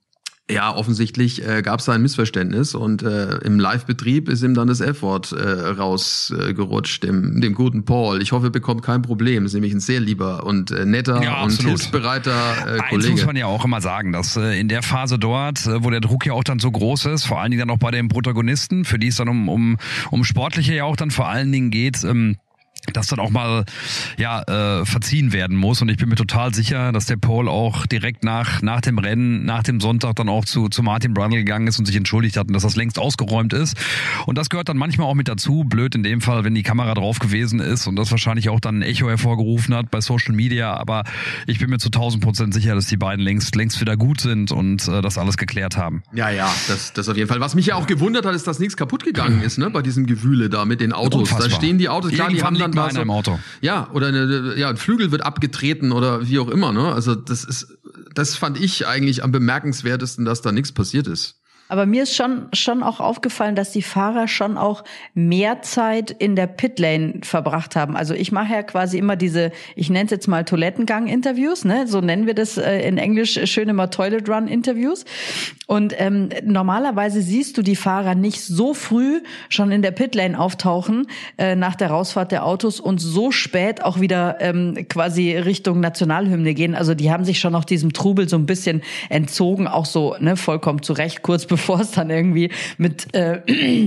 ja, offensichtlich äh, gab es da ein Missverständnis und äh, im Live-Betrieb ist ihm dann das F-Wort äh, rausgerutscht, äh, dem, dem guten Paul. Ich hoffe, er bekommt kein Problem. Ist nämlich ein sehr lieber und äh, netter ja, und hilfsbereiter äh, Kollege. Eins muss man ja auch immer sagen, dass äh, in der Phase dort, äh, wo der Druck ja auch dann so groß ist, vor allen Dingen dann auch bei den Protagonisten, für die es dann um, um, um Sportliche ja auch dann vor allen Dingen geht, ähm, dass dann auch mal ja äh, verziehen werden muss. Und ich bin mir total sicher, dass der Paul auch direkt nach nach dem Rennen, nach dem Sonntag dann auch zu zu Martin Brundle gegangen ist und sich entschuldigt hat und dass das längst ausgeräumt ist. Und das gehört dann manchmal auch mit dazu. Blöd in dem Fall, wenn die Kamera drauf gewesen ist und das wahrscheinlich auch dann ein Echo hervorgerufen hat bei Social Media. Aber ich bin mir zu tausend Prozent sicher, dass die beiden längst längst wieder gut sind und äh, das alles geklärt haben. Ja, ja, das das auf jeden Fall. Was mich ja auch gewundert hat, ist, dass nichts kaputt gegangen ist, ne, bei diesem Gewühle da mit den Autos. Unfassbar. Da stehen die Autos, klar, die haben dann mal so, im Auto. Ja, oder eine, ja, ein Flügel wird abgetreten oder wie auch immer, ne? Also das ist, das fand ich eigentlich am bemerkenswertesten, dass da nichts passiert ist. Aber mir ist schon schon auch aufgefallen, dass die Fahrer schon auch mehr Zeit in der Pitlane verbracht haben. Also ich mache ja quasi immer diese, ich nenne es jetzt mal Toilettengang-Interviews, ne? So nennen wir das äh, in Englisch schön immer Toilet Run-Interviews. Und ähm, normalerweise siehst du die Fahrer nicht so früh schon in der Pitlane auftauchen äh, nach der Rausfahrt der Autos und so spät auch wieder ähm, quasi Richtung Nationalhymne gehen. Also die haben sich schon auch diesem Trubel so ein bisschen entzogen, auch so ne vollkommen zu Recht, kurz bevor bevor es dann irgendwie mit äh,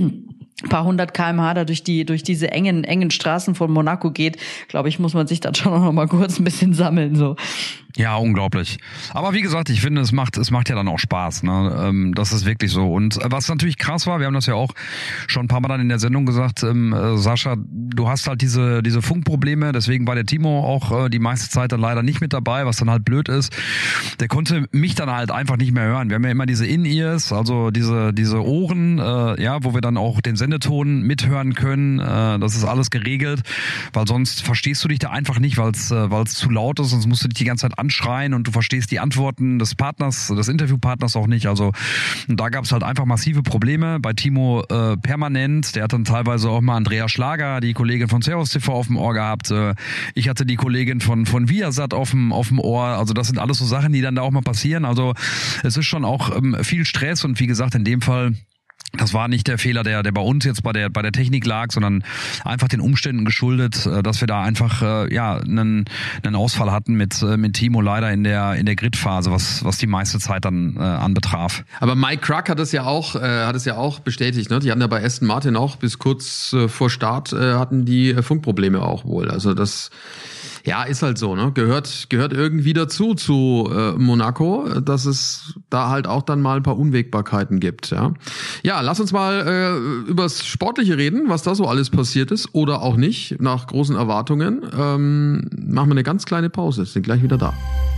ein paar hundert Kilometer pro Stunde da durch die durch diese engen engen Straßen von Monaco geht, glaube ich, muss man sich dann schon noch mal kurz ein bisschen sammeln so. Ja, unglaublich. Aber wie gesagt, ich finde, es macht es macht ja dann auch Spaß. Ne? Ähm, das ist wirklich so. Und was natürlich krass war, wir haben das ja auch schon ein paar Mal dann in der Sendung gesagt, ähm, äh, Sascha, du hast halt diese diese Funkprobleme, deswegen war der Timo auch äh, die meiste Zeit dann leider nicht mit dabei, was dann halt blöd ist. Der konnte mich dann halt einfach nicht mehr hören. Wir haben ja immer diese In-Ears, also diese diese Ohren, äh, ja, wo wir dann auch den Sendeton mithören können. Äh, das ist alles geregelt, weil sonst verstehst du dich da einfach nicht, weil es äh, weil es zu laut ist, sonst musst du dich die ganze Zeit anschreien und du verstehst die Antworten des Partners, des Interviewpartners auch nicht. Also da gab es halt einfach massive Probleme. Bei Timo äh, permanent. Der hat dann teilweise auch mal Andrea Schlager, die Kollegin von Servus T V, auf dem Ohr gehabt. Äh, ich hatte die Kollegin von von Viasat auf dem auf dem Ohr. Also das sind alles so Sachen, die dann da auch mal passieren. Also es ist schon auch ähm, viel Stress und wie gesagt, in dem Fall das war nicht der Fehler, der der bei uns jetzt bei der bei der Technik lag, sondern einfach den Umständen geschuldet, dass wir da einfach äh, ja einen einen Ausfall hatten mit mit Timo leider in der in der Gridphase, was was die meiste Zeit dann äh, anbetraf. Aber Mike Crack hat es ja auch äh, hat es ja auch bestätigt, ne? Die hatten ja bei Aston Martin auch bis kurz äh, vor Start äh, hatten die äh, Funkprobleme auch wohl. Also das ja, ist halt so, ne? Gehört gehört irgendwie dazu zu äh, Monaco, dass es da halt auch dann mal ein paar Unwägbarkeiten gibt, ja. Ja, lass uns mal äh, übers Sportliche reden, was da so alles passiert ist oder auch nicht, nach großen Erwartungen. Ähm, machen wir eine ganz kleine Pause, sind gleich wieder da.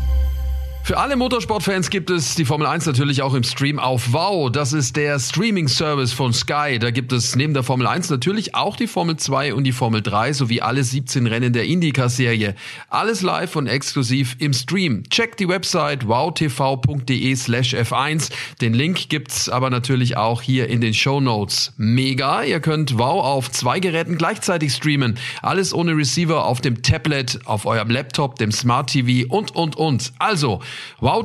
Für alle Motorsportfans gibt es die Formel eins natürlich auch im Stream auf Wow. Das ist der Streaming-Service von Sky. Da gibt es neben der Formel eins natürlich auch die Formel zwei und die Formel drei sowie alle siebzehn Rennen der IndyCar-Serie. Alles live und exklusiv im Stream. Checkt die Website wowtv.de slash F1. Den Link gibt's aber natürlich auch hier in den Shownotes. Mega, ihr könnt Wow auf zwei Geräten gleichzeitig streamen. Alles ohne Receiver auf dem Tablet, auf eurem Laptop, dem Smart T V und, und, und. Also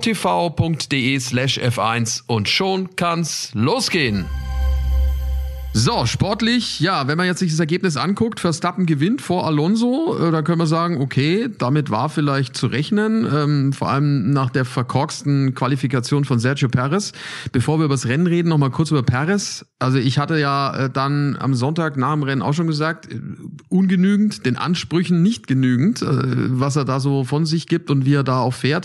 wowtv.de slash F1 und schon kann's losgehen. So, sportlich, ja, wenn man jetzt sich das Ergebnis anguckt, Verstappen gewinnt vor Alonso, äh, da können wir sagen, okay, damit war vielleicht zu rechnen, ähm, vor allem nach der verkorksten Qualifikation von Sergio Perez. Bevor wir über das Rennen reden, noch mal kurz über Perez. Also ich hatte ja äh, dann am Sonntag nach dem Rennen auch schon gesagt, äh, ungenügend, den Ansprüchen nicht genügend, äh, was er da so von sich gibt und wie er da auch fährt.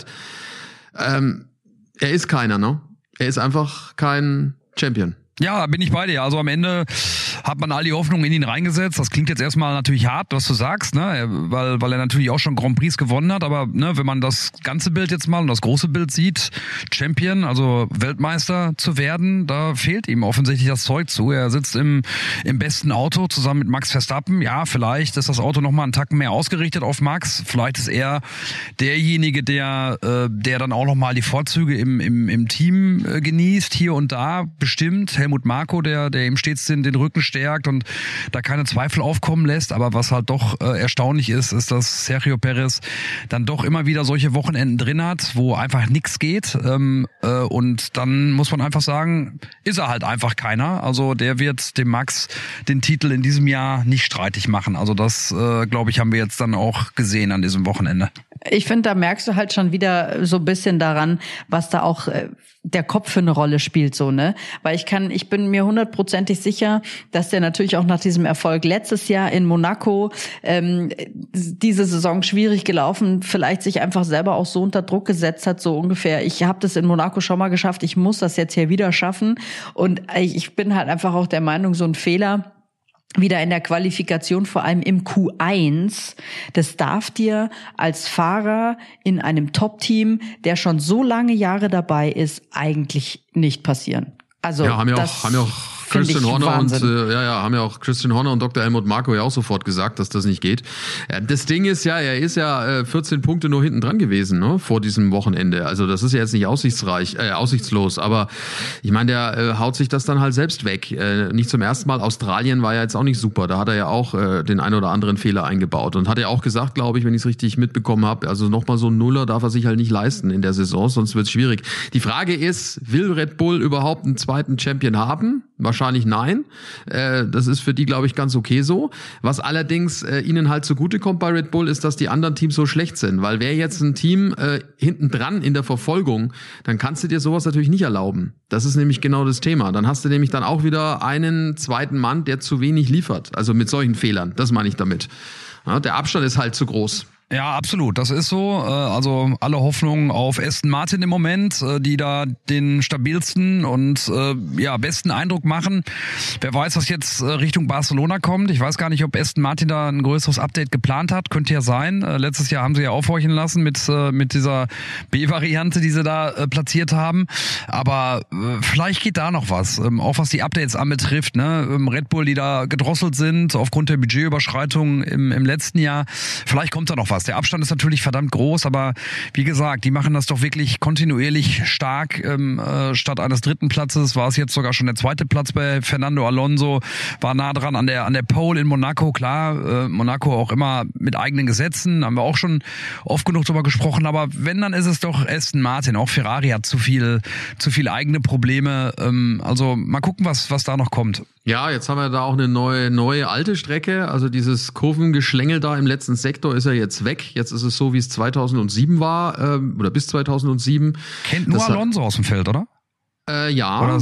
Ähm, er ist keiner, ne? Er ist einfach kein Champion. Ja, bin ich bei dir. Also am Ende hat man all die Hoffnung in ihn reingesetzt. Das klingt jetzt erstmal natürlich hart, was du sagst, ne, weil weil er natürlich auch schon Grand Prix gewonnen hat. Aber ne, wenn man das ganze Bild jetzt mal und das große Bild sieht, Champion, also Weltmeister zu werden, da fehlt ihm offensichtlich das Zeug zu. Er sitzt im im besten Auto zusammen mit Max Verstappen. Ja, vielleicht ist das Auto noch mal einen Tacken mehr ausgerichtet auf Max. Vielleicht ist er derjenige, der äh, der dann auch noch mal die Vorzüge im im im Team äh, genießt, hier und da bestimmt. Helmut Marko, der der ihm stets den, den Rücken stärkt und da keine Zweifel aufkommen lässt. Aber was halt doch äh, erstaunlich ist, ist, dass Sergio Perez dann doch immer wieder solche Wochenenden drin hat, wo einfach nichts geht. Ähm, äh, und dann muss man einfach sagen, ist er halt einfach keiner. Also der wird dem Max den Titel in diesem Jahr nicht streitig machen. Also das, äh, glaube ich, haben wir jetzt dann auch gesehen an diesem Wochenende. Ich finde, da merkst du halt schon wieder so ein bisschen daran, was da auch äh, der Kopf für eine Rolle spielt, so, ne? Weil ich kann, ich bin mir hundertprozentig sicher, dass der natürlich auch nach diesem Erfolg letztes Jahr in Monaco, ähm, diese Saison schwierig gelaufen, vielleicht sich einfach selber auch so unter Druck gesetzt hat, so ungefähr, ich habe das in Monaco schon mal geschafft, ich muss das jetzt hier wieder schaffen. Und ich bin halt einfach auch der Meinung, so ein Fehler wieder in der Qualifikation, vor allem im Q eins, das darf dir als Fahrer in einem Top-Team, der schon so lange Jahre dabei ist, eigentlich nicht passieren. Also ja, haben ja das auch, haben ja auch Christian Horner und äh, ja, ja, haben ja auch Christian Horner und Doktor Helmut Marko ja auch sofort gesagt, dass das nicht geht. Ja, das Ding ist ja, er ist ja äh, vierzehn Punkte nur hinten dran gewesen, ne, vor diesem Wochenende. Also das ist ja jetzt nicht aussichtsreich, äh, aussichtslos, aber ich meine, der äh, haut sich das dann halt selbst weg. Äh, nicht zum ersten Mal. Australien war ja jetzt auch nicht super. Da hat er ja auch äh, den einen oder anderen Fehler eingebaut und hat ja auch gesagt, glaube ich, wenn ich es richtig mitbekommen habe, also nochmal so ein Nuller darf er sich halt nicht leisten in der Saison, sonst wird es schwierig. Die Frage ist, will Red Bull überhaupt einen zweiten Champion haben? Wahrscheinlich nein. Äh, das ist für die, glaube ich, ganz okay so. Was allerdings äh, ihnen halt zugutekommt bei Red Bull, ist, dass die anderen Teams so schlecht sind. Weil wäre jetzt ein Team äh, hinten dran in der Verfolgung, dann kannst du dir sowas natürlich nicht erlauben. Das ist nämlich genau das Thema. Dann hast du nämlich dann auch wieder einen zweiten Mann, der zu wenig liefert. Also mit solchen Fehlern. Das meine ich damit. Ja, der Abstand ist halt zu groß. Ja, absolut. Das ist so. Also alle Hoffnungen auf Aston Martin im Moment, die da den stabilsten und ja besten Eindruck machen. Wer weiß, was jetzt Richtung Barcelona kommt. Ich weiß gar nicht, ob Aston Martin da ein größeres Update geplant hat. Könnte ja sein. Letztes Jahr haben sie ja aufhorchen lassen mit mit dieser B-Variante, die sie da platziert haben. Aber vielleicht geht da noch was. Auch was die Updates anbetrifft. Ne? Red Bull, die da gedrosselt sind aufgrund der Budgetüberschreitung im, im letzten Jahr. Vielleicht kommt da noch was. Der Abstand ist natürlich verdammt groß, aber wie gesagt, die machen das doch wirklich kontinuierlich stark. Ähm, äh, statt eines dritten Platzes war es jetzt sogar schon der zweite Platz bei Fernando Alonso, war nah dran an der an der Pole in Monaco. Klar, äh, Monaco auch immer mit eigenen Gesetzen, haben wir auch schon oft genug drüber gesprochen, aber wenn, dann ist es doch Aston Martin. Auch Ferrari hat zu viel zu viel eigene Probleme. Ähm, also mal gucken, was was da noch kommt. Ja, jetzt haben wir da auch eine neue, neue alte Strecke. Also dieses Kurvengeschlängel da im letzten Sektor ist ja jetzt weg. Jetzt ist es so, wie es zweitausendsieben war, ähm, oder bis zweitausendsieben. Kennt nur das Alonso hat, aus dem Feld, oder? Äh, ja. Oder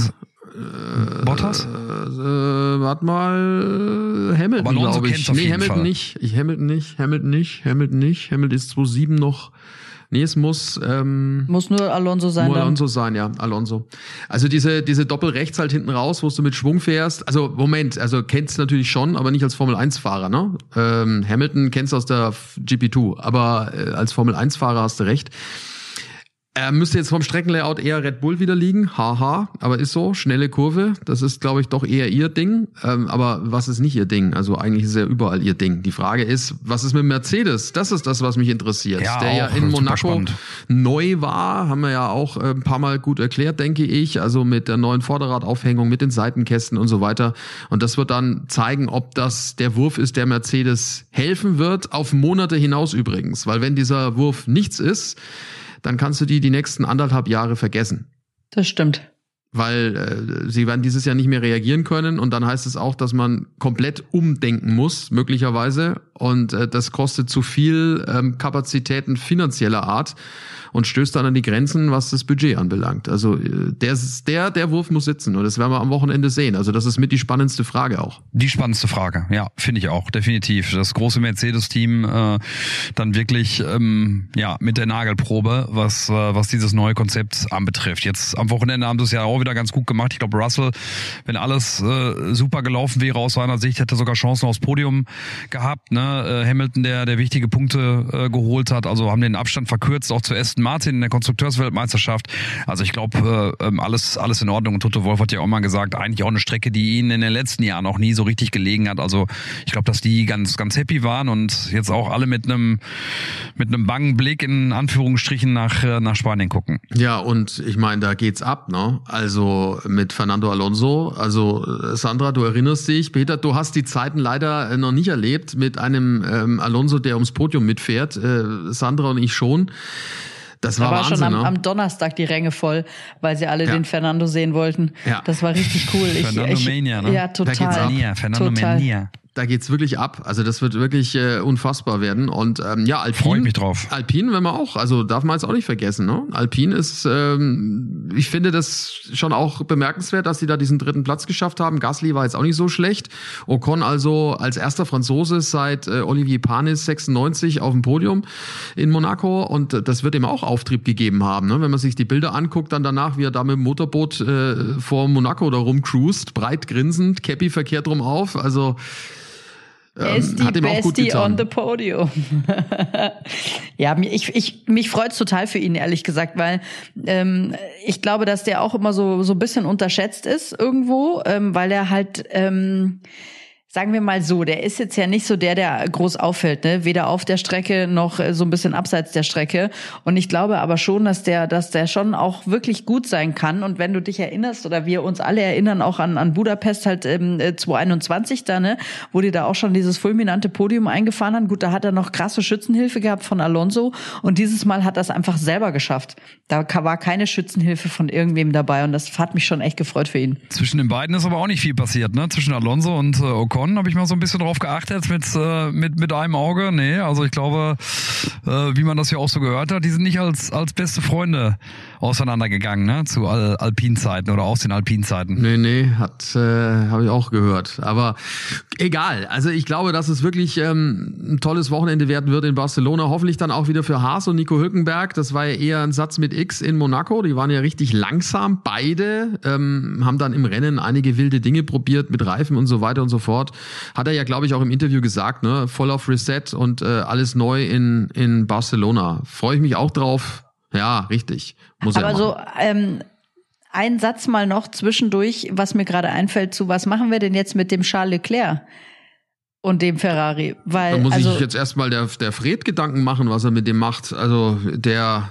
äh, Bottas? Äh, äh, warte mal, Hamilton, glaube ich. Nee, Hamilton Fall. nicht. Ich Hamilton nicht, Hamilton nicht, Hamilton nicht. Hamilton ist zweitausendsieben noch. Nee, es muss ähm, muss nur Alonso sein. Nur Alonso dann. sein, ja, Alonso. Also diese diese Doppelrechts halt hinten raus, wo du mit Schwung fährst. Also Moment, also kennst du natürlich schon, aber nicht als Formel eins Fahrer, ne? Ähm, Hamilton kennst du aus der G P zwei, aber äh, als Formel eins Fahrer hast du recht. Er müsste jetzt vom Streckenlayout eher Red Bull wieder liegen, haha, aber ist so, schnelle Kurve, das ist, glaube ich, doch eher ihr Ding, ähm, aber was ist nicht ihr Ding? Also eigentlich ist ja überall ihr Ding. Die Frage ist, was ist mit Mercedes? Das ist das, was mich interessiert. Ja, der auch, ja in Monaco neu war, haben wir ja auch äh, ein paar Mal gut erklärt, denke ich, also mit der neuen Vorderradaufhängung, mit den Seitenkästen und so weiter. Und das wird dann zeigen, ob das der Wurf ist, der Mercedes helfen wird, auf Monate hinaus übrigens, weil wenn dieser Wurf nichts ist, dann kannst du die die nächsten anderthalb Jahre vergessen. Das stimmt. weil äh, sie werden dieses Jahr nicht mehr reagieren können und dann heißt es auch, dass man komplett umdenken muss, möglicherweise, und äh, das kostet zu viel ähm, Kapazitäten finanzieller Art und stößt dann an die Grenzen, was das Budget anbelangt. Also äh, der, der, der Wurf muss sitzen und das werden wir am Wochenende sehen. Also das ist mit die spannendste Frage auch. Die spannendste Frage, ja, finde ich auch, definitiv. Das große Mercedes-Team äh, dann wirklich ähm, ja mit der Nagelprobe, was äh, was dieses neue Konzept anbetrifft. Jetzt am Wochenende haben sie es ja auch wieder ganz gut gemacht. Ich glaube, Russell, wenn alles äh, super gelaufen wäre aus seiner Sicht, hätte sogar Chancen aufs Podium gehabt. Ne? Äh, Hamilton, der der wichtige Punkte äh, geholt hat, also haben den Abstand verkürzt, auch zu Aston Martin in der Konstrukteursweltmeisterschaft. Also ich glaube, äh, alles alles in Ordnung. Und Toto Wolff hat ja auch mal gesagt, eigentlich auch eine Strecke, die ihnen in den letzten Jahren auch nie so richtig gelegen hat. Also ich glaube, dass die ganz ganz happy waren und jetzt auch alle mit einem mit einem bangen Blick in Anführungsstrichen nach nach Spanien gucken. Ja, und ich meine, da geht's ab, ne? Also mit Fernando Alonso, also Sandra, du erinnerst dich, Peter, du hast die Zeiten leider noch nicht erlebt mit einem ähm, Alonso, der ums Podium mitfährt, äh, Sandra und ich schon. Das war, da war Wahnsinn, schon am, ne? am Donnerstag die Ränge voll, weil sie alle ja. den Fernando sehen wollten. Ja. Das war richtig cool. Ich, Fernando ich, Mania, ne? Ja, total. Mania, Fernando total. Mania. Da geht's wirklich ab. Also das wird wirklich äh, unfassbar werden. Und ähm, ja, Alpine. Freue ich mich drauf. Alpine, wenn man auch, also darf man jetzt auch nicht vergessen, ne? Alpine ist, ähm, ich finde das schon auch bemerkenswert, dass sie da diesen dritten Platz geschafft haben. Gasly war jetzt auch nicht so schlecht. Ocon also als erster Franzose seit äh, Olivier Panis sechsundneunzig auf dem Podium in Monaco. Und äh, das wird ihm auch Auftrieb gegeben haben, ne? Wenn man sich die Bilder anguckt, dann danach, wie er da mit dem Motorboot äh, vor Monaco da rumcruist, breit grinsend, Cappy verkehrt rum auf. Also Er ist die Bestie on the Podium. Ja, ich, ich, mich freut's total für ihn, ehrlich gesagt, weil ähm, ich glaube, dass der auch immer so so ein bisschen unterschätzt ist irgendwo, ähm, weil er halt ähm, sagen wir mal so, der ist jetzt ja nicht so der, der groß auffällt, ne? Weder auf der Strecke noch so ein bisschen abseits der Strecke. Und ich glaube aber schon, dass der, dass der schon auch wirklich gut sein kann. Und wenn du dich erinnerst oder wir uns alle erinnern auch an, an Budapest halt ähm, zwanzig einundzwanzig da, ne? Wo die da auch schon dieses fulminante Podium eingefahren haben. Gut, da hat er noch krasse Schützenhilfe gehabt von Alonso. Und dieses Mal hat er es einfach selber geschafft. Da war keine Schützenhilfe von irgendwem dabei. Und das hat mich schon echt gefreut für ihn. Zwischen den beiden ist aber auch nicht viel passiert, ne? Zwischen Alonso und äh, Ocon habe ich mal so ein bisschen drauf geachtet mit äh, mit mit einem Auge. Nee, also ich glaube, äh, wie man das ja auch so gehört hat, die sind nicht als als beste Freunde auseinandergegangen, ne? Zu Al- Alpinzeiten oder aus den Alpinzeiten. Nee, nee, hat äh, habe ich auch gehört. Aber egal. Also ich glaube, dass es wirklich ähm, ein tolles Wochenende werden wird in Barcelona. Hoffentlich dann auch wieder für Haas und Nico Hülkenberg. Das war ja eher ein Satz mit X in Monaco. Die waren ja richtig langsam. Beide ähm, haben dann im Rennen einige wilde Dinge probiert mit Reifen und so weiter und so fort. Hat er ja, glaube ich, auch im Interview gesagt, ne? Voll auf Reset und äh, alles neu in in Barcelona. Freue ich mich auch drauf. Ja, richtig. Muss Aber er so ähm, ein Satz mal noch zwischendurch, was mir gerade einfällt, zu was machen wir denn jetzt mit dem Charles Leclerc und dem Ferrari? Weil da muss also, ich jetzt erstmal der der Fred Gedanken machen, was er mit dem macht. Also der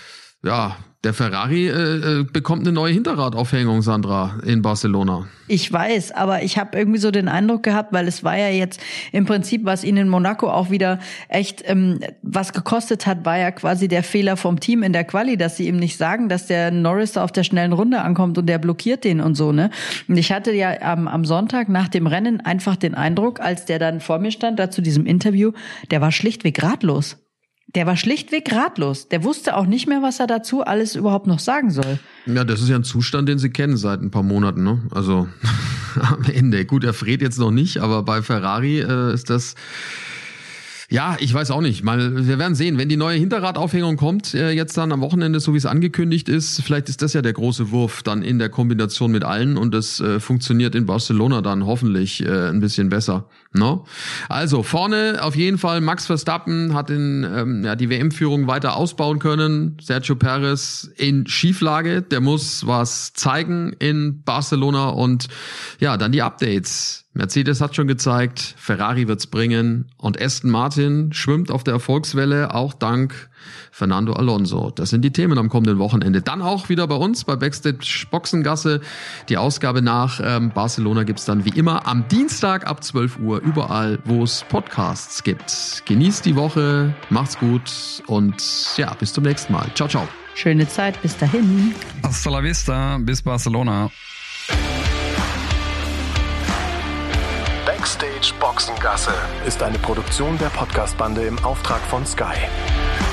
ja, der Ferrari äh, bekommt eine neue Hinterradaufhängung, Sandra, in Barcelona. Ich weiß, aber ich habe irgendwie so den Eindruck gehabt, weil es war ja jetzt im Prinzip, was ihn in Monaco auch wieder echt ähm, was gekostet hat, war ja quasi der Fehler vom Team in der Quali, dass sie ihm nicht sagen, dass der Norris da auf der schnellen Runde ankommt und der blockiert den und so, ne? Und ich hatte ja am, am Sonntag nach dem Rennen einfach den Eindruck, als der dann vor mir stand, da zu diesem Interview, der war schlichtweg ratlos. Der war schlichtweg ratlos. Der wusste auch nicht mehr, was er dazu alles überhaupt noch sagen soll. Ja, das ist ja ein Zustand, den sie kennen seit ein paar Monaten, ne? Also am Ende. Gut, er Fred jetzt noch nicht, aber bei Ferrari äh, ist das... Ja, ich weiß auch nicht. Mal, wir werden sehen, wenn die neue Hinterradaufhängung kommt, äh, jetzt dann am Wochenende, so wie es angekündigt ist, vielleicht ist das ja der große Wurf dann in der Kombination mit allen und das äh, funktioniert in Barcelona dann hoffentlich äh, ein bisschen besser. No? Also vorne auf jeden Fall Max Verstappen hat in, ähm, ja, die W M-Führung weiter ausbauen können. Sergio Perez in Schieflage, der muss was zeigen in Barcelona und ja, dann die Updates. Mercedes hat schon gezeigt, Ferrari wird's bringen und Aston Martin schwimmt auf der Erfolgswelle, auch dank Fernando Alonso. Das sind die Themen am kommenden Wochenende. Dann auch wieder bei uns bei Backstage Boxengasse. Die Ausgabe nach ähm, Barcelona gibt's dann wie immer am Dienstag ab zwölf Uhr überall, wo es Podcasts gibt. Genießt die Woche, macht's gut und ja, bis zum nächsten Mal. Ciao, ciao. Schöne Zeit, bis dahin. Hasta la vista, bis Barcelona. Backstage Boxengasse ist eine Produktion der Podcastbande im Auftrag von Sky.